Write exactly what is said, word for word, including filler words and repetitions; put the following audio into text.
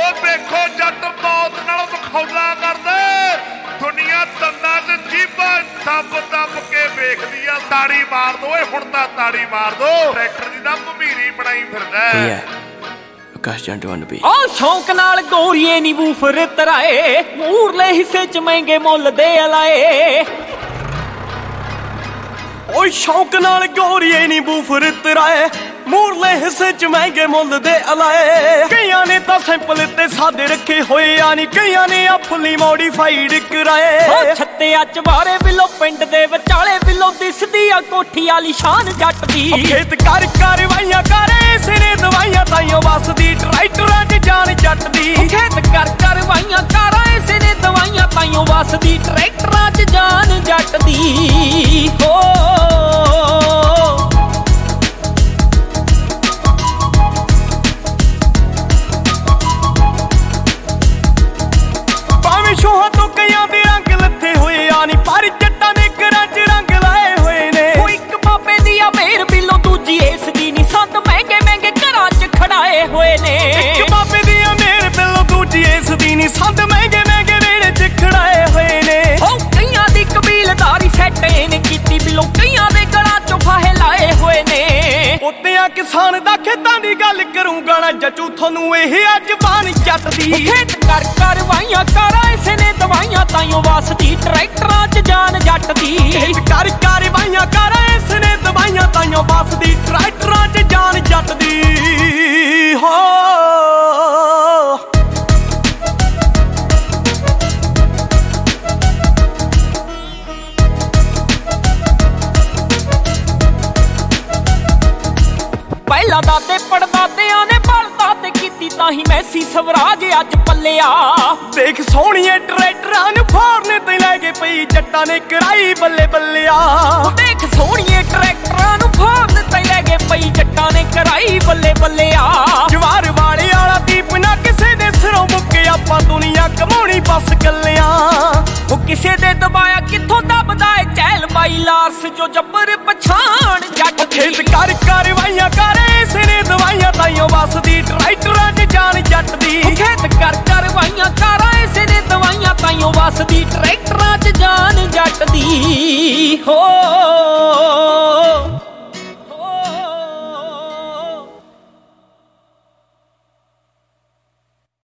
देखो जट मौत नाल मखौला करदे दुनिया दंदां च जीभां दब दब के वेखदी आ ताड़ी मार दो हुण तां ताड़ी मार दो ट्रैक्टर दी तां भमीरी बनाई फिरदा है आकाश जंट वन भी ओ शौक नाल गोरीए नी बूफर तराए मूरले हिस्से च महंगे मुल दे अलाए ओ शौक नाल गोरीए नी बूफर तराए मूरले हिस्से च महंगे मुल दे अलाए कईयां ने तां सैंपल ते सादे रखे होए यानी कईयां ने आ फुली मॉडिफाइड कराए ओ छत्ते अच बारे बिलो पिंड दे विचाले बिलो दिसदी आ कोठी आली शान जट दी खेत कर कारवाइयां करे सिरे दवाइयां ताइयों वसदी ट्रैक्टरां च जान जट दी खेत कर कारवाइयां करे सिरे दवाइयां ताइयों वसदी ट्रैक्टरां च जान जट दी हो शोहां तो कईयां दे रंग लथे होए यानी पर जट्टां ने घरां च रंग लाए होए ने ओ इक बाबे दी आ मेर बिलो दूजी इस दी नी संद महंगे महंगे घरां च खड़ाए होए ने इक बाबे दी आ मेर बिलो दूजी इस दी नी संद महंगे महंगे वेड़े च खड़ाए होए ने ओ कईयां दी कबीलदारी सैट ने कीती बिलो कईयां दे घरां च फाहे लाए होए ने उत्तेयां किसान दा खेतां दी गल करूंगा ना जचू थानू एह अजबान जट दी खेत कर कारवाइयां करा ने दवाइयां ताइयों वसदी ट्रैक्टरां च जान जट दी कर कारवाइयां कर इसने दवाइयां ताइयों वसदी ट्रैक्टरां च जान जट दी हो पहला दादे पड़दादियां ने बलदा ते कीती ताही मैसी स्वराज अज पल्लिया देख सोहणिए ट्रैक्टरां नूं फाड़ने ते लै गए पई जट्टां ने कराई बल्ले बल्लिया देख सोहणिए ट्रैक्टरां नूं फाड़ने ते लै गए पई जट्टां ने कराई बल्ले बल्लिया जवार वाले वाला दीप ना किसे दे सिरों मुक्के आपां दुनिया कमाउणी बस गल्लियां ओ किसे दे दबाया कित्थों दबदा ए चैल बाई लारस जो जबर पछाण जट खेत कर कारवाइयां कर इसने दवाइयां ताइयों वसदी ट्रैक्टरां च जान जट दी खेत कर कारवाइयां कर इसने दवाइयां